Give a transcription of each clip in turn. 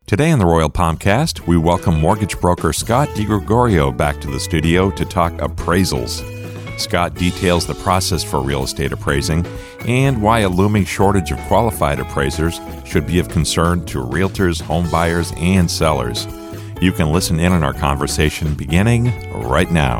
Today on the Royal Palmcast, we welcome mortgage broker Scott DiGregorio back to the studio to talk appraisals. Scott details the process for real estate appraising and why a looming shortage of qualified appraisers should be of concern to realtors, home buyers, and sellers. You can listen in on our conversation beginning right now.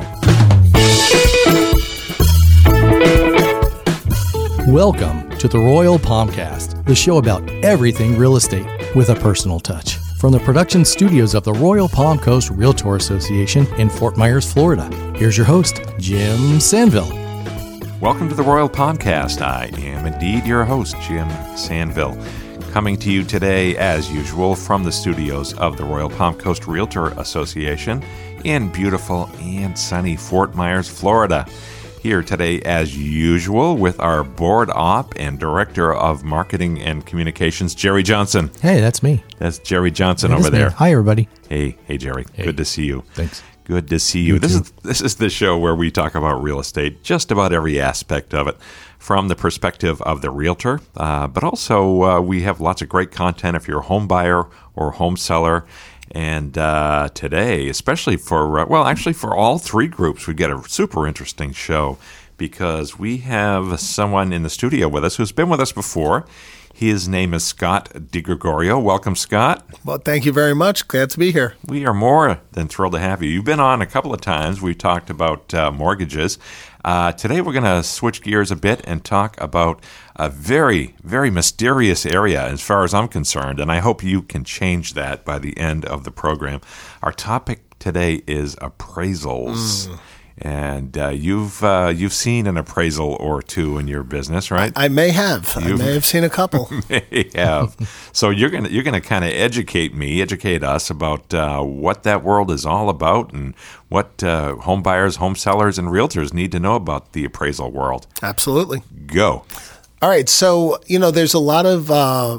Welcome to the Royal Palmcast, the show about everything real estate with a personal touch. From the production studios of the Royal Palm Coast Realtor Association in Fort Myers, Florida, here's your host, Jim Sandville. Welcome to the Royal Palmcast. I am indeed your host, Jim Sandville, coming to you today, as usual, from the studios of the Royal Palm Coast Realtor Association in beautiful and sunny Fort Myers, Florida. Here today, as usual, with our board op and director of marketing and communications, Jerry Johnson. Hey, that's me. That's Jerry Johnson That over is me. there. Hi, everybody. Hey, Jerry. Hey. Good to see you. Thanks. Good to see you. You This too. is the show where we talk about real estate, just about every aspect of it, from the perspective of the realtor. But also, we have lots of great content if you're a home buyer or home seller. And today, especially for all three groups, we get a super interesting show because we have someone in the studio with us who's been with us before. His name is Scott DiGregorio. Welcome, Scott. Well, thank you very much. Glad to be here. We are more than thrilled to have you. You've been on a couple of times. We've talked about mortgages. Today we're going to switch gears a bit and talk about a very, very mysterious area as far as I'm concerned, and I hope you can change that by the end of the program. Our topic today is appraisals. And you've seen an appraisal or two in your business, right? I may have. I may have seen a couple. May have. So you're gonna kind of educate us about what that world is all about and what home buyers, home sellers, and realtors need to know about the appraisal world. Absolutely. Go. All right. So, there's a lot of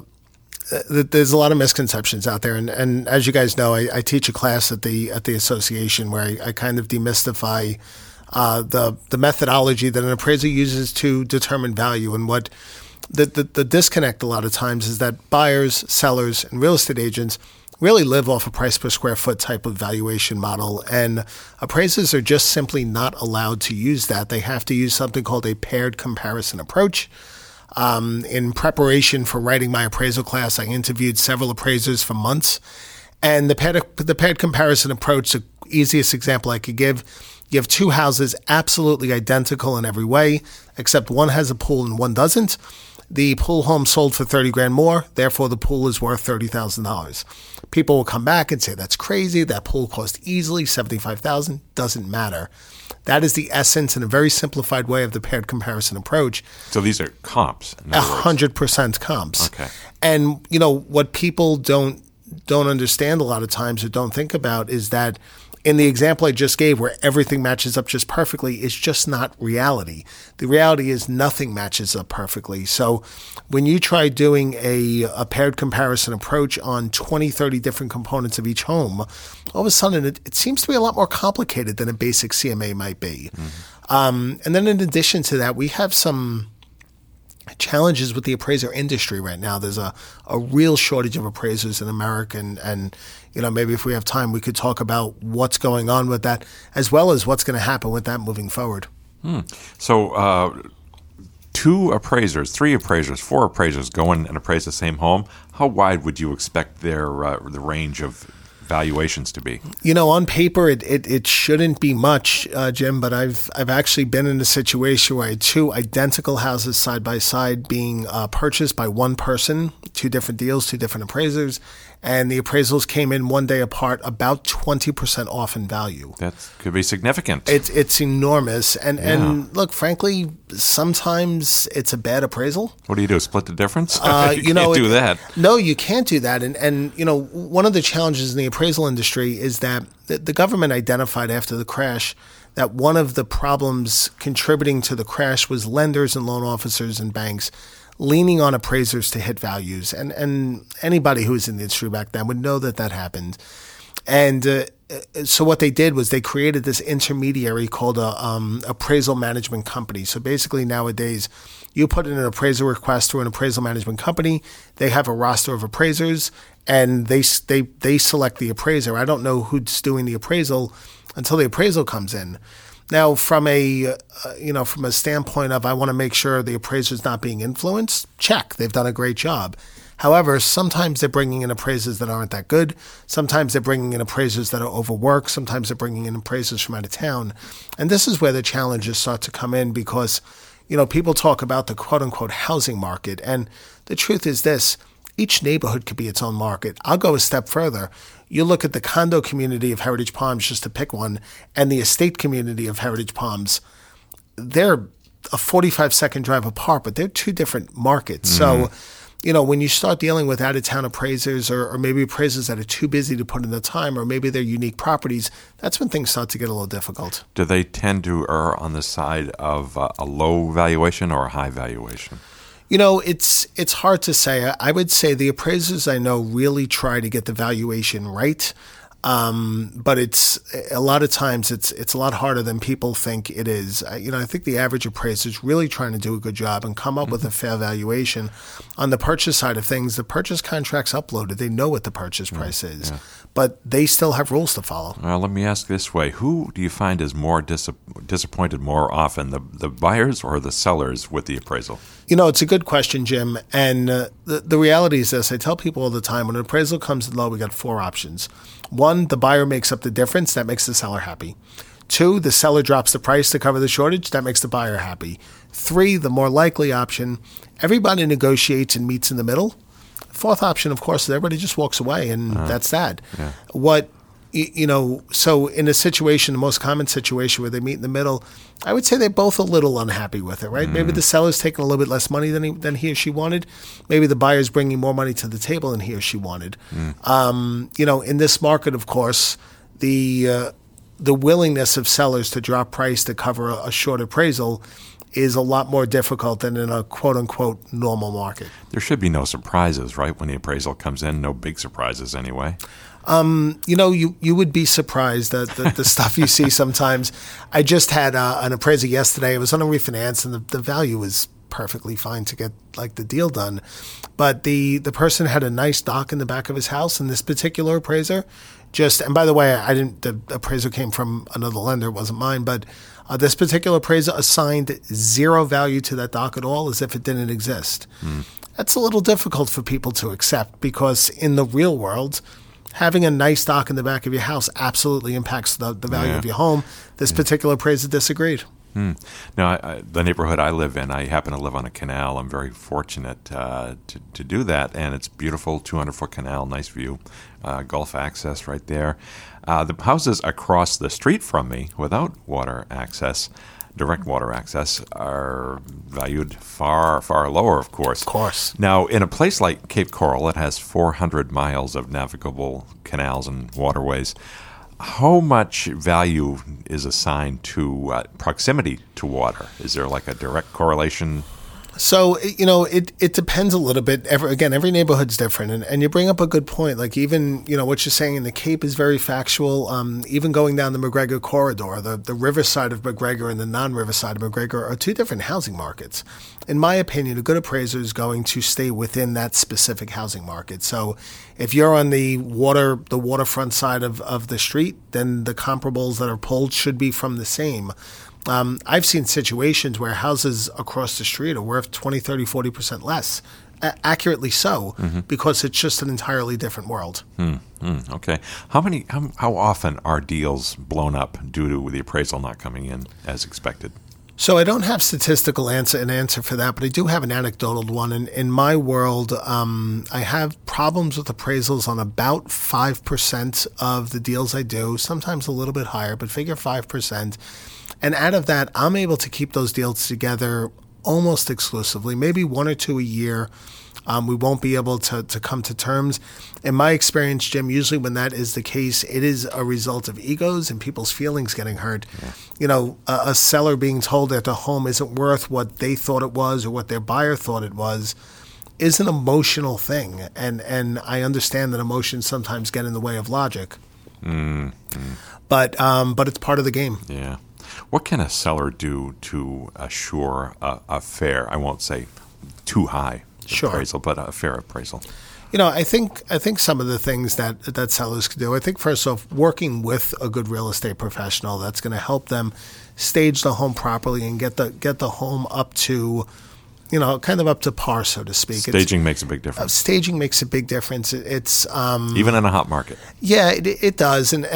misconceptions out there, and as you guys know, I teach a class at the association where I kind of demystify the methodology that an appraiser uses to determine value. And what the disconnect a lot of times is that buyers, sellers, and real estate agents really live off a price per square foot type of valuation model, and appraisers are just simply not allowed to use that. They have to use something called a paired comparison approach. In preparation for writing my appraisal class, I interviewed several appraisers for months. And the paired comparison approach, the easiest example I could give, you have two houses absolutely identical in every way, except one has a pool and one doesn't. The pool home sold for $30,000 more, therefore the pool is worth $30,000. People will come back and say, that's crazy, that pool cost easily $75,000, doesn't matter. That is the essence in a very simplified way of the paired comparison approach. So these are comps. 100% comps. Okay. And what people don't understand a lot of times or don't think about is that in the example I just gave where everything matches up just perfectly, it's just not reality. The reality is nothing matches up perfectly. So when you try doing a paired comparison approach on 20, 30 different components of each home, all of a sudden it seems to be a lot more complicated than a basic CMA might be. Mm-hmm. And then in addition to that, we have some challenges with the appraiser industry right now. There's a real shortage of appraisers in America, and maybe if we have time, we could talk about what's going on with that, as well as what's going to happen with that moving forward. So 2 appraisers, 3 appraisers, 4 appraisers go in and appraise the same home. How wide would you expect the range of valuations to be? On paper, it shouldn't be much, Jim, but I've actually been in a situation where I had 2 identical houses side by side being purchased by one person, 2 different deals, 2 different appraisers, and the appraisals came in one day apart, about 20% off in value. That could be significant. It's enormous, and look, frankly, sometimes it's a bad appraisal. What do you do? Split the difference? You can't do that. No, you can't do that. And one of the challenges in the appraisal industry is that the government identified after the crash that one of the problems contributing to the crash was lenders and loan officers and banks leaning on appraisers to hit values. And anybody who was in the industry back then would know that happened. And so what they did was they created this intermediary called a appraisal management company. So basically nowadays, you put in an appraisal request through an appraisal management company. They have a roster of appraisers, and they select the appraiser. I don't know who's doing the appraisal until the appraisal comes in. Now, from a standpoint of I want to make sure the appraiser's not being influenced, check. They've done a great job. However, sometimes they're bringing in appraisers that aren't that good. Sometimes they're bringing in appraisers that are overworked. Sometimes they're bringing in appraisers from out of town. And this is where the challenges start to come in because, people talk about the quote-unquote housing market. And the truth is this, each neighborhood could be its own market. I'll go a step further. You look at the condo community of Heritage Palms, just to pick one, and the estate community of Heritage Palms. They're a 45-second drive apart, but they're two different markets. So, when you start dealing with out-of-town appraisers or maybe appraisers that are too busy to put in the time or maybe they're unique properties, that's when things start to get a little difficult. Do they tend to err on the side of a low valuation or a high valuation? It's hard to say. I would say the appraisers I know really try to get the valuation right. But it's a lot of times it's a lot harder than people think it is. I think the average appraiser is really trying to do a good job and come up with a fair valuation. On the purchase side of things, the purchase contract's uploaded. They know what the purchase price is, but they still have rules to follow. Let me ask this way. Who do you find is more disappointed more often, the buyers or the sellers with the appraisal? It's a good question, Jim. And the reality is this. I tell people all the time, when an appraisal comes in low, we got four options. One, the buyer makes up the difference. That makes the seller happy. Two, the seller drops the price to cover the shortage. That makes the buyer happy. Three, the more likely option, everybody negotiates and meets in the middle. Fourth option, of course, is everybody just walks away, and that's that. Yeah. So in a situation, the most common situation where they meet in the middle, I would say they're both a little unhappy with it, right? Maybe the seller's taking a little bit less money than he or she wanted. Maybe the buyer's bringing more money to the table than he or she wanted. In this market, of course, the willingness of sellers to drop price to cover a short appraisal is a lot more difficult than in a quote-unquote normal market. There should be no surprises, right, when the appraisal comes in? No big surprises anyway. You would be surprised at the stuff you see sometimes. I just had an appraiser yesterday. It was on a refinance, and the value was perfectly fine to get the deal done. But the person had a nice dock in the back of his house, and this particular appraiser and by the way, the appraiser came from another lender, it wasn't mine, but this particular appraiser assigned zero value to that dock at all as if it didn't exist. That's a little difficult for people to accept because in the real world, having a nice dock in the back of your house absolutely impacts the value of your home. This particular appraiser disagreed. Now, the neighborhood I live in, I happen to live on a canal. I'm very fortunate to do that, and it's beautiful, 200-foot canal, nice view, Gulf access right there. The houses across the street from me, without water access, direct water access, are valued far, far lower, of course. Of course. Now, in a place like Cape Coral, it has 400 miles of navigable canals and waterways. How much value is assigned to proximity to water? Is there a direct correlation? So, it depends a little bit. Every neighborhood's different. And you bring up a good point. Even, what you're saying in the Cape is very factual. Even going down the McGregor corridor, the river side of McGregor and the non-river side of McGregor are two different housing markets. In my opinion, a good appraiser is going to stay within that specific housing market. So if you're on the waterfront side of the street, then the comparables that are pulled should be from the same. I've seen situations where houses across the street are worth 20, 30, 40% less, accurately so, because it's just an entirely different world. Okay. How often are deals blown up due to the appraisal not coming in as expected? So I don't have statistical answer for that, but I do have an anecdotal one. In my world, I have problems with appraisals on about 5% of the deals I do, sometimes a little bit higher, but figure 5%. And out of that, I'm able to keep those deals together almost exclusively, maybe one or two a year. We won't be able to come to terms. In my experience, Jim, usually when that is the case, it is a result of egos and people's feelings getting hurt. Yeah. A seller being told that the home isn't worth what they thought it was or what their buyer thought it was is an emotional thing. And I understand that emotions sometimes get in the way of logic. But it's part of the game. Yeah. What can a seller do to assure a fair, I won't say too high appraisal, but a fair appraisal? I think some of the things that sellers can do. I think first off, working with a good real estate professional that's going to help them stage the home properly and get the home up to, kind of up to par, so to speak. Staging makes a big difference. Staging makes a big difference. It's even in a hot market. Yeah, it does, and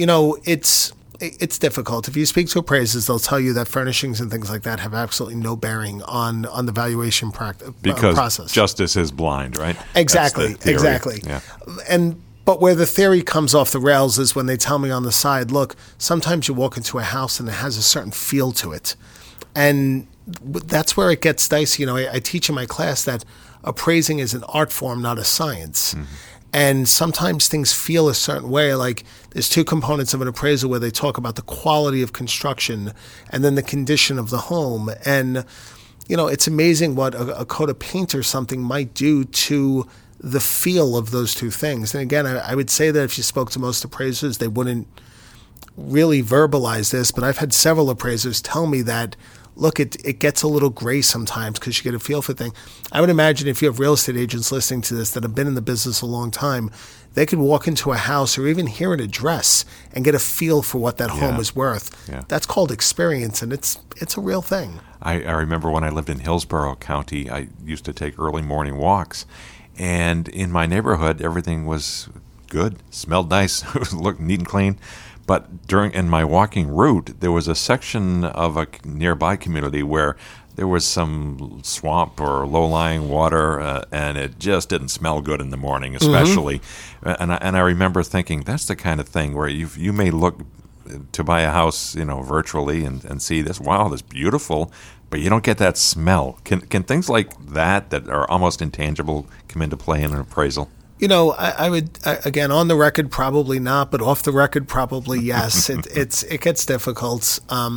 it's difficult. If you speak to appraisers, they'll tell you that furnishings and things like that have absolutely no bearing on the valuation process. Because justice is blind, right? Exactly. Yeah. But where the theory comes off the rails is when they tell me on the side, look, sometimes you walk into a house and it has a certain feel to it. And that's where it gets dicey. I teach in my class that appraising is an art form, not a science. Mm-hmm. And sometimes things feel a certain way. Like there's two components of an appraisal where they talk about the quality of construction and then the condition of the home. And, it's amazing what a coat of paint or something might do to the feel of those two things. And again, I would say that if you spoke to most appraisers, they wouldn't really verbalize this, but I've had several appraisers tell me that, look, it gets a little gray sometimes because you get a feel for things. I would imagine if you have real estate agents listening to this that have been in the business a long time, they could walk into a house or even hear an address and get a feel for what that home is worth. Yeah. That's called experience, and it's a real thing. I remember when I lived in Hillsborough County, I used to take early morning walks, and in my neighborhood, everything was good, smelled nice, looked neat and clean. But in my walking route, there was a section of a nearby community where there was some swamp or low-lying water, and it just didn't smell good in the morning, especially. Mm-hmm. And I remember thinking, that's the kind of thing where you may look to buy a house, virtually and see this, wow, that's beautiful, but you don't get that smell. Can things like that are almost intangible come into play in an appraisal? I would, again, on the record, probably not, but off the record, probably yes. It gets difficult.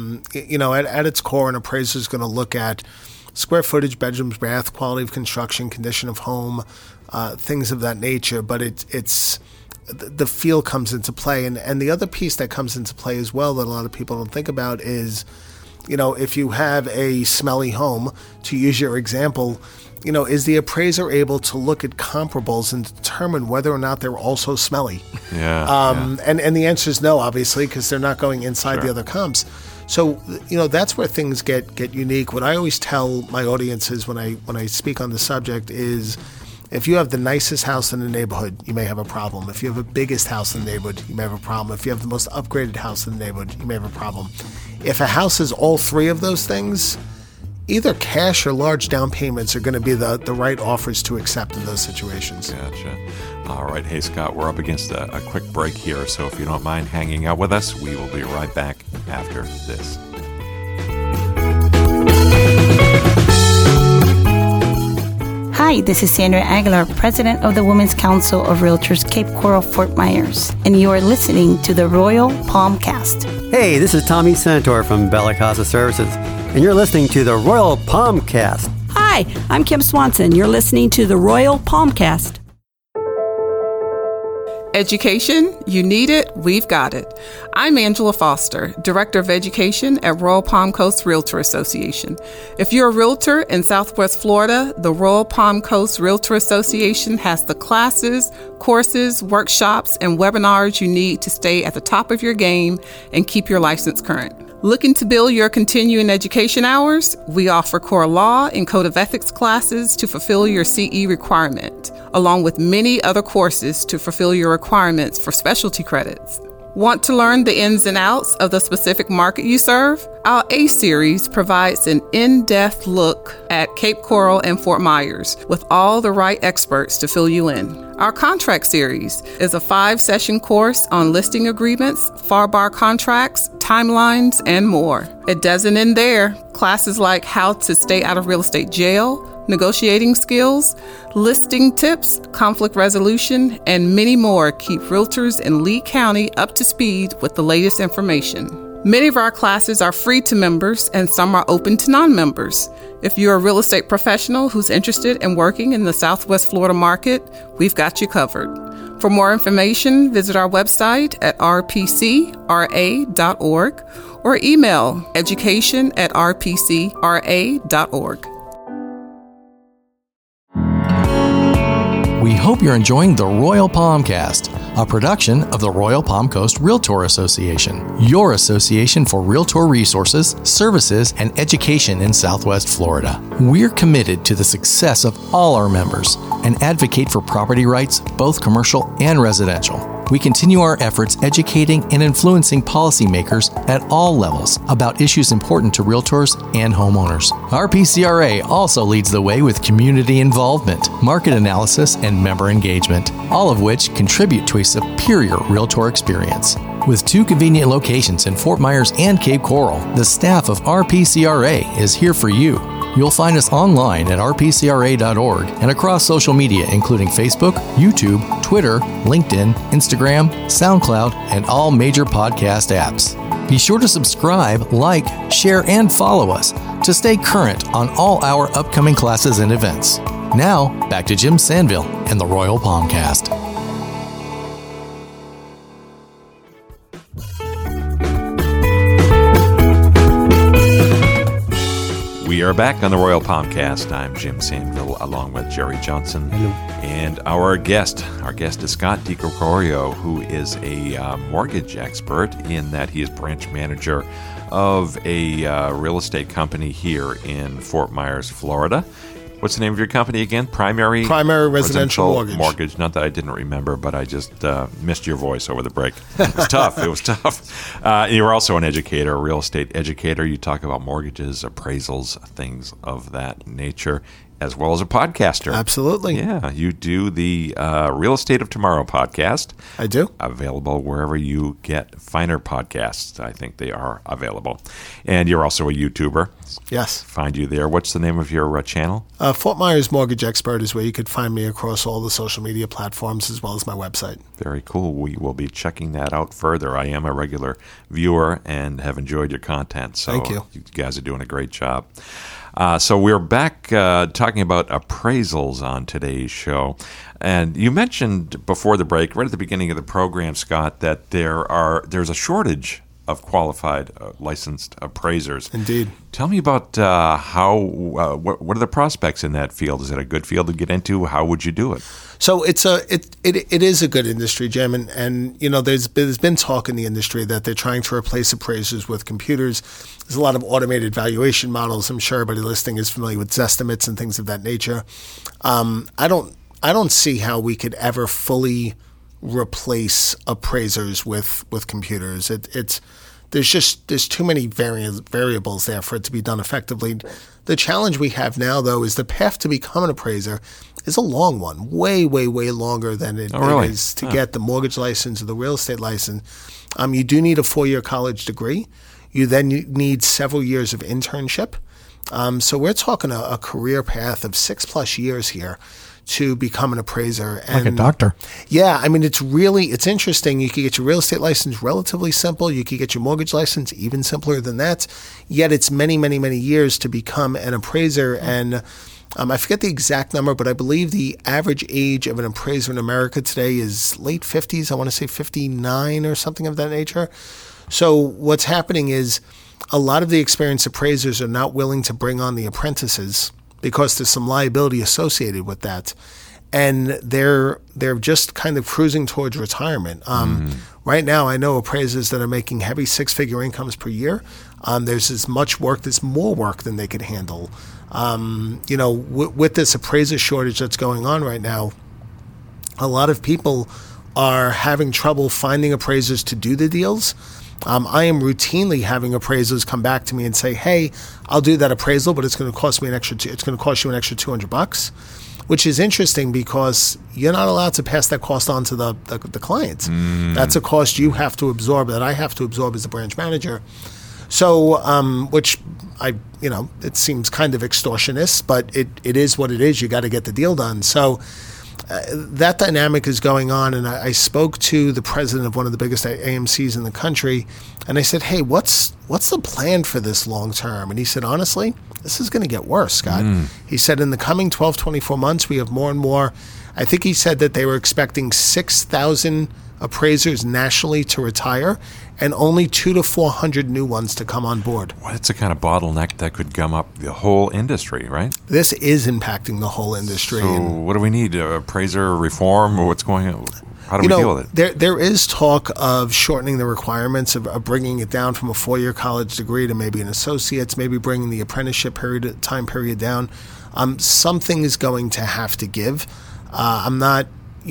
At its core, an appraiser is going to look at square footage, bedrooms, bath, quality of construction, condition of home, things of that nature. But it's the feel comes into play. And the other piece that comes into play as well that a lot of people don't think about is, if you have a smelly home, to use your example, is the appraiser able to look at comparables and determine whether or not they're also smelly? Yeah. And the answer is no, obviously, because they're not going inside the other comps. So, that's where things get unique. What I always tell my audiences when I speak on the subject is, if you have the nicest house in the neighborhood, you may have a problem. If you have the biggest house in the neighborhood, you may have a problem. If you have the most upgraded house in the neighborhood, you may have a problem. If a house is all three of those things, either cash or large down payments are going to be the right offers to accept in those situations. Gotcha. All right. Hey, Scott, we're up against a quick break here, so if you don't mind hanging out with us, we will be right back after this. Hi, this is Sandra Aguilar, President of the Women's Council of Realtors Cape Coral, Fort Myers, and you are listening to the Royal Palmcast. Hey, this is Tommy Santor from Bella Casa Services, and you're listening to the Royal Palmcast. Hi, I'm Kim Swanson. You're listening to the Royal Palmcast. Education, you need it, we've got it. I'm Angela Foster, Director of Education at Royal Palm Coast Realtor Association. If you're a realtor in Southwest Florida, the Royal Palm Coast Realtor Association has the classes, courses, workshops, and webinars you need to stay at the top of your game and keep your license current. Looking to build your continuing education hours? We offer core law and code of ethics classes to fulfill your CE requirement, along with many other courses to fulfill your requirements for specialty credits. Want to learn the ins and outs of the specific market you serve? Our A-Series provides an in-depth look at Cape Coral and Fort Myers with all the right experts to fill you in. Our Contract Series is a 5-session course on listing agreements, FAR/BAR contracts, timelines, and more. It doesn't end there. Classes like how to stay out of real estate jail, negotiating skills, listing tips, conflict resolution, and many more keep realtors in Lee County up to speed with the latest information. Many of our classes are free to members and some are open to non-members. If you're a real estate professional who's interested in working in the Southwest Florida market, we've got you covered. For more information, visit our website at rpcra.org or email education@rpcra.org. We hope you're enjoying the Royal Palmcast, a production of the Royal Palm Coast Realtor Association, your association for realtor resources, services, and education in Southwest Florida. We're committed to the success of all our members and advocate for property rights, both commercial and residential. We continue our efforts educating and influencing policymakers at all levels about issues important to realtors and homeowners. RPCRA also leads the way with community involvement, market analysis, and member engagement, all of which contribute to a superior realtor experience. With 2 convenient locations in Fort Myers and Cape Coral, the staff of RPCRA is here for you. You'll find us online at rpcra.org and across social media, including Facebook, YouTube, Twitter, LinkedIn, Instagram, SoundCloud, and all major podcast apps. Be sure to subscribe, like, share, and follow us to stay current on all our upcoming classes and events. Now, back to Jim Sandville and the Royal Palmcast. We are back on the Royal Palmcast. I'm Jim Sandville along with Jerry Johnson. Hello. And our guest is Scott DiGregorio, who is a mortgage expert in that he is branch manager of a real estate company here in Fort Myers, Florida. What's the name of your company again? Primary Residential Mortgage. Not that I didn't remember, but I just missed your voice over the break. It was tough. It was tough. You're also an educator, a real estate educator. You talk about mortgages, appraisals, things of that nature, as well as a podcaster. Absolutely. Yeah, you do the Real Estate of Tomorrow podcast. I do. Available wherever you get finer podcasts. I think they are available. And you're also a YouTuber. Yes. Find you there. What's the name of your channel? Fort Myers Mortgage Expert is where you could find me across all the social media platforms as well as my website. Very cool. We will be checking that out further. I am a regular viewer and have enjoyed your content. So thank you. You guys are doing a great job. So we're back talking about appraisals on today's show. And you mentioned before the break, right at the beginning of the program, Scott, that there's a shortage of qualified licensed appraisers. Indeed. Tell me about what are the prospects in that field? Is it a good field to get into? How would you do it? So it is a good industry, Jim, and you know there's been talk in the industry that they're trying to replace appraisers with computers. There's a lot of automated valuation models. I'm sure everybody listening is familiar with Zestimates and things of that nature. I don't see how we could ever fully replace appraisers with computers. There's too many variables there for it to be done effectively. The challenge we have now, though, is the path to become an appraiser is a long one, way, way, way longer than it is to get the mortgage license or the real estate license. You do need a 4-year college degree. You then need several years of internship. So we're talking a career path of 6+ years here to become an appraiser. Like a doctor. Yeah, I mean, it's interesting. You could get your real estate license relatively simple. You could get your mortgage license even simpler than that. Yet it's many, many, many years to become an appraiser. And I forget the exact number, but I believe the average age of an appraiser in America today is late 50s. I want to say 59 or something of that nature. So what's happening is a lot of the experienced appraisers are not willing to bring on the apprentices because there's some liability associated with that. And they're just kind of cruising towards retirement. Right now, I know appraisers that are making heavy 6-figure incomes per year. There's as much work, there's more work than they could handle. With this appraiser shortage that's going on right now, a lot of people are having trouble finding appraisers to do the deals. I am routinely having appraisers come back to me and say, "Hey, I'll do that appraisal, but it's going to cost me it's going to cost you an extra $200." Which is interesting because you're not allowed to pass that cost on to the client. That's a cost you have to absorb, that I have to absorb as a branch manager. So, it seems kind of extortionist, but it is what it is. You got to get the deal done. So that dynamic is going on, and I spoke to the president of one of the biggest AMCs in the country, and I said, "Hey, what's the plan for this long term?" And he said, "Honestly, this is going to get worse, Scott." He said, "In the coming 12, 24 months, we have more and more I think he said that they were expecting 6,000 appraisers nationally to retire and only 200 to 400 new ones to come on board. Well, that's a kind of bottleneck that could gum up the whole industry, right? This is impacting the whole industry. So what do we need? Appraiser reform, or what's going on? How do we deal with it? There is talk of shortening the requirements, of bringing it down from a 4-year college degree to maybe an associate's, maybe bringing the apprenticeship time period down. Something is going to have to give. I'm not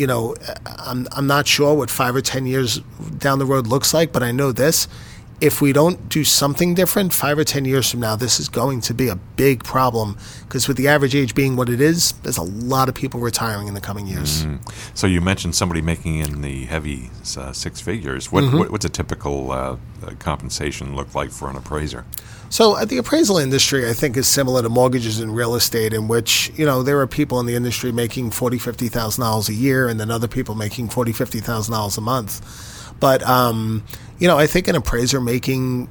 sure what 5 or 10 years down the road looks like, but I know this. If we don't do something different, 5 or 10 years from now, this is going to be a big problem, because with the average age being what it is, there's a lot of people retiring in the coming years. So you mentioned somebody making in the heavy 6 figures. What's a typical compensation look like for an appraiser? So the appraisal industry, I think, is similar to mortgages and real estate, in which, there are people in the industry making $40,000, $50,000 a year, and then other people making $40,000, $50,000 a month. But, I think an appraiser making,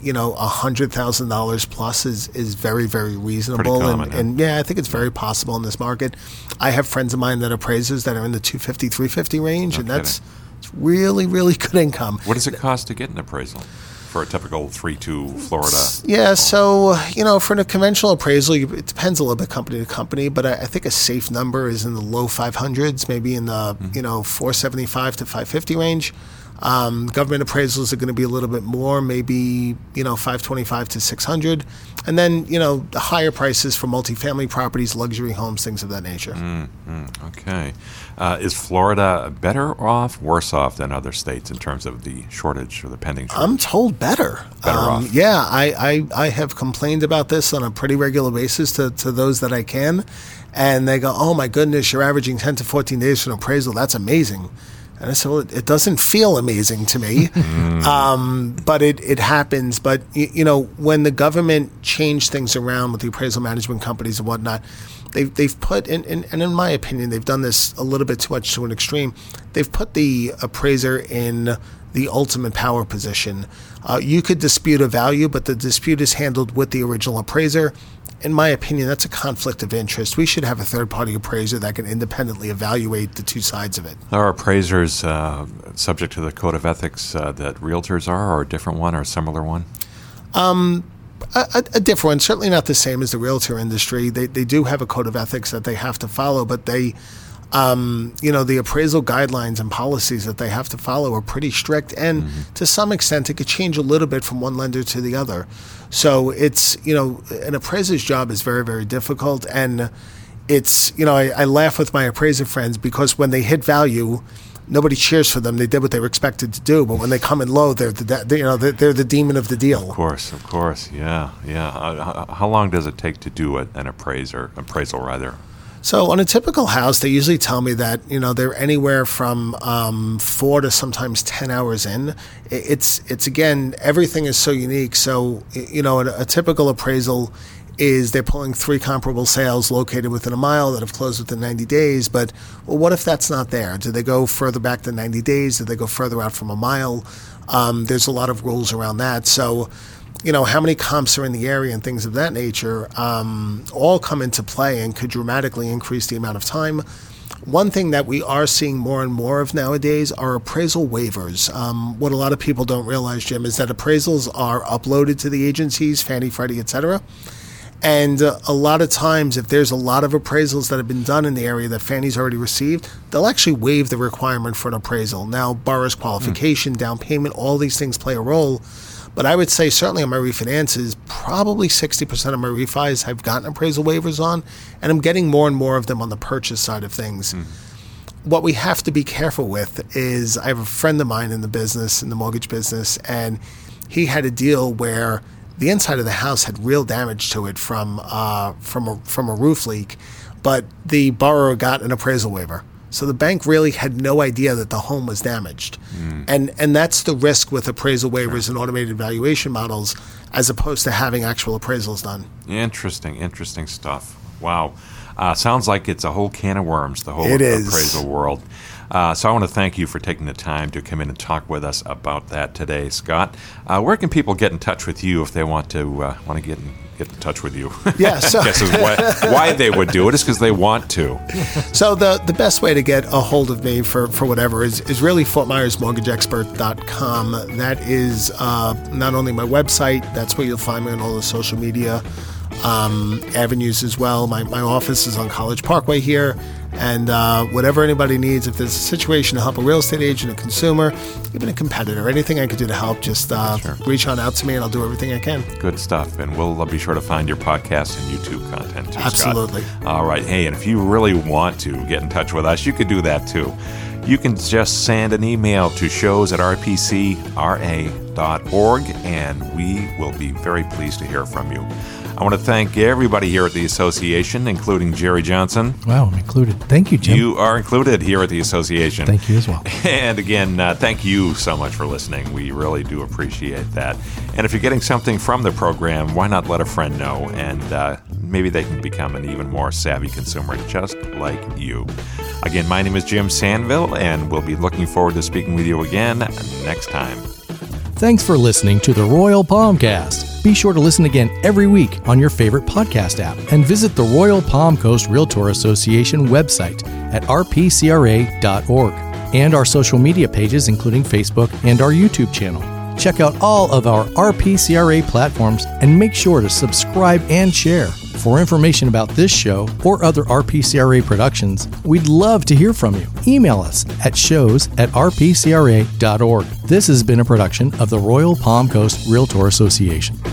$100,000 plus is very, very reasonable. Pretty common, and I think it's very possible in this market. I have friends of mine that are appraisers that are in the $250,000, $350,000 range, and it's really, really good income. What does it cost to get an appraisal for a typical 3-2 Florida? Yeah, so, for a conventional appraisal, it depends a little bit company to company, but I think a safe number is in the low 500s, maybe in the, $475 to $550 range. Government appraisals are going to be a little bit more, maybe, $525 to $600. And then, the higher prices for multifamily properties, luxury homes, things of that nature. Okay. Is Florida better off, worse off than other states in terms of the shortage or the pending shortage? I'm told better. Better off. Yeah, I have complained about this on a pretty regular basis to those that I can. And they go, oh, my goodness, you're averaging 10 to 14 days for an appraisal. That's amazing. And I said, well, it doesn't feel amazing to me, but it happens. But, when the government changed things around with the appraisal management companies and whatnot, they've put, and in my opinion, they've done this a little bit too much to an extreme. They've put the appraiser in the ultimate power position. You could dispute a value, but the dispute is handled with the original appraiser. In my opinion, that's a conflict of interest. We should have a third-party appraiser that can independently evaluate the two sides of it. Are appraisers subject to the code of ethics that realtors are, or a different one or a similar one? A different one, certainly not the same as the realtor industry. They do have a code of ethics that they have to follow, but they, the appraisal guidelines and policies that they have to follow are pretty strict, and to some extent, it could change a little bit from one lender to the other. So it's, an appraiser's job is very, very difficult, and it's, I laugh with my appraiser friends because when they hit value, nobody cheers for them. They did what they were expected to do, but when they come in low, they're the demon of the deal. Of course, yeah. How long does it take to do an appraisal? So on a typical house, they usually tell me that, they're anywhere from 4 to sometimes 10 hours in. It's again, everything is so unique. So, a typical appraisal is they're pulling 3 comparable sales located within a mile that have closed within 90 days. But, well, what if that's not there? Do they go further back than 90 days? Do they go further out from a mile? There's a lot of rules around that. So, how many comps are in the area and things of that nature all come into play and could dramatically increase the amount of time. One thing that we are seeing more and more of nowadays are appraisal waivers. What a lot of people don't realize, Jim, is that appraisals are uploaded to the agencies, Fannie, Freddie, et cetera. And a lot of times, if there's a lot of appraisals that have been done in the area that Fannie's already received, they'll actually waive the requirement for an appraisal. Now, borrower's qualification, down payment, all these things play a role. But I would say certainly on my refinances, probably 60% of my refis I've gotten appraisal waivers on, and I'm getting more and more of them on the purchase side of things. What we have to be careful with is I have a friend of mine in the mortgage business, and he had a deal where the inside of the house had real damage to it from a roof leak, but the borrower got an appraisal waiver. So the bank really had no idea that the home was damaged. And that's the risk with appraisal waivers and automated valuation models as opposed to having actual appraisals done. Interesting stuff. Wow. Sounds like it's a whole can of worms, the whole It is. appraisal world. So I want to thank you for taking the time to come in and talk with us about that today, Scott. Where can people get in touch with you if they want to get in touch with you? Yeah, so I guess is why they would do it is because they want to. So the best way to get a hold of me for whatever is really FortMyersMortgageExpert.com. That is not only my website, that's where you'll find me on all the social media avenues as well. My office is on College Parkway here, and whatever anybody needs, if there's a situation to help a real estate agent, a consumer, even a competitor, anything I could do to help, just reach on out to me and I'll do everything I can. Good stuff. And we'll be sure to find your podcast and YouTube content too, Absolutely. Scott. All right. Hey, and if you really want to get in touch with us, you could do that too. You can just send an email to shows@rpcra.org, and we will be very pleased to hear from you. I want to thank everybody here at the association, including Jerry Johnson. Wow, I'm included. Thank you, Jim. You are included here at the association. Thank you as well. And again, thank you so much for listening. We really do appreciate that. And if you're getting something from the program, why not let a friend know? And maybe they can become an even more savvy consumer just like you. Again, my name is Jim Sandville, and we'll be looking forward to speaking with you again next time. Thanks for listening to the Royal Palmcast. Be sure to listen again every week on your favorite podcast app and visit the Royal Palm Coast Realtor Association website at rpcra.org and our social media pages, including Facebook and our YouTube channel. Check out all of our RPCRA platforms and make sure to subscribe and share. For information about this show or other RPCRA productions, we'd love to hear from you. Email us at shows@rpcra.org. This has been a production of the Royal Palm Coast Realtor Association.